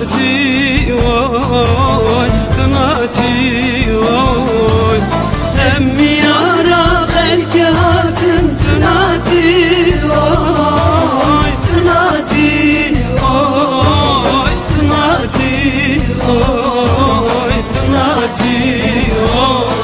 تناتي وای تناتي وای امي يارا خلك هاتم تناتي وای تناتي وای تناتي وای تناتي وای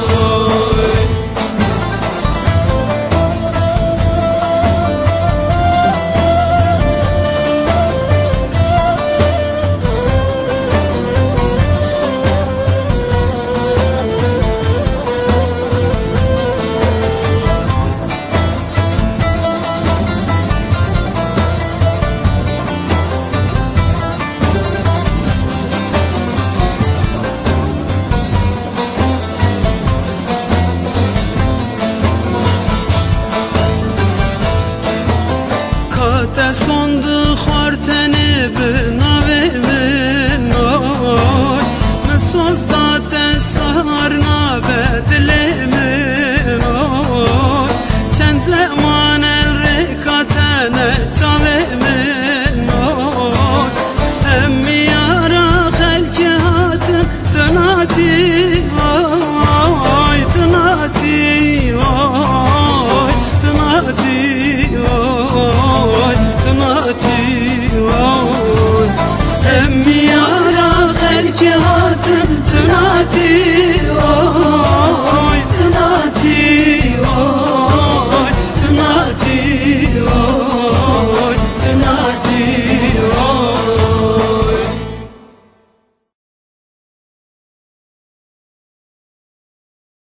sondu xartene bnave menay mesoz date sarna bedle menay çend zaman el rekatene çave menay emmi yara xelke hatim tınati ay tınati ay tınati ay تناتي وای امي يارا خلك هاتم تناتي